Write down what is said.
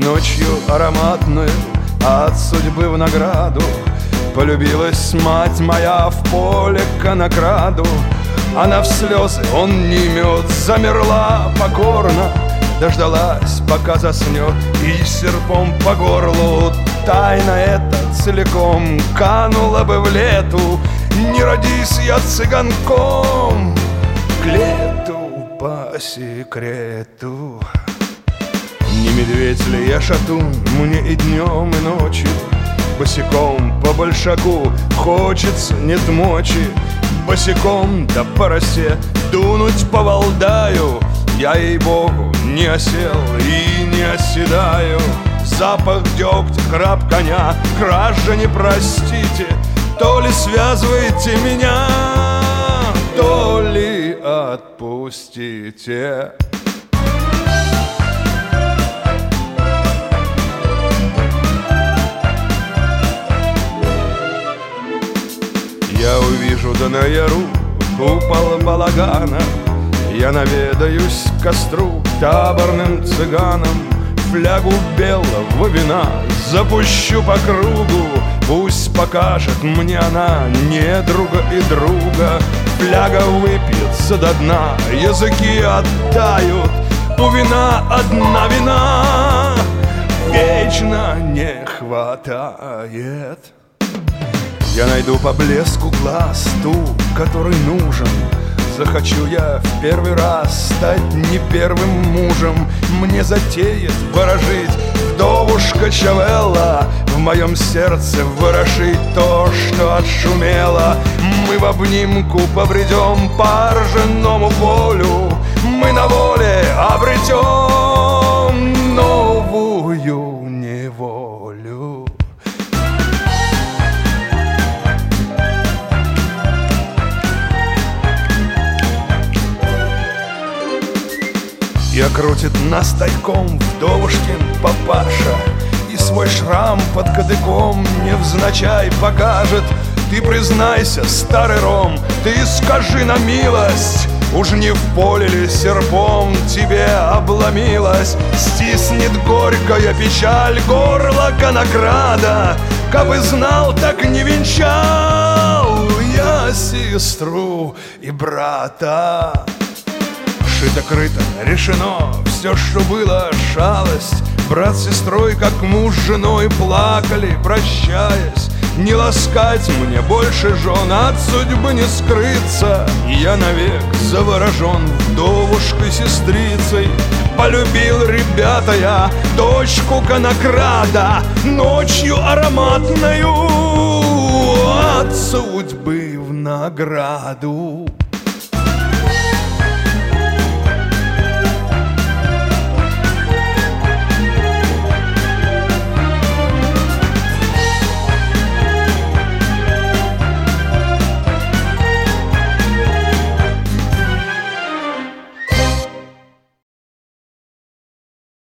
ночью ароматную от судьбы в награду полюбилась мать моя в поле конокраду. Она в слезы, он не мед, замерла покорно, дождалась, пока заснет, и серпом по горлу. Тайна эта целиком канула бы в лету, не родись я цыганком, к лету по секрету. Не медведь ли я шатун, мне и днем, и ночью босиком по большаку хочется, нет мочи. Босиком да по росе дунуть по Валдаю, я, ей-богу, не осел и не оседаю. Запах дегтя, храп коня, граждане, простите, то ли связываете меня, то ли отпустите. Я увижу да на яру купол балагана, я наведаюсь к костру таборным цыганам, флягу белого вина запущу по кругу, пусть покажет мне она недруга и друга. Фляга выпьется до дна, языки оттают, у вина одна вина вечно не хватает. Я найду по блеску глаз ту, который нужен. Захочу я в первый раз стать не первым мужем. Мне затеет ворожить вдовушка Чавелла, в моем сердце ворошить то, что отшумело. Мы в обнимку побредем по ржаному полю, мы на воле обретем новую неволю. Я крутит нас тайком вдовушкин папаша, и свой шрам под кадыком невзначай покажет. Ты признайся, старый ром, ты скажи на милость, уж не в поле ли серпом тебе обломилась? Стиснет горькая печаль горло конокрада, кабы знал, так не венчал я сестру и брата. Шито-крыто, решено, все, что было, шалость. Брат с сестрой, как муж с женой, плакали, прощаясь. Не ласкать мне больше жен, от судьбы не скрыться. Я навек заворожен вдовушкой-сестрицей. Полюбил, ребята, я дочку конокрада, ночью ароматную от судьбы в награду.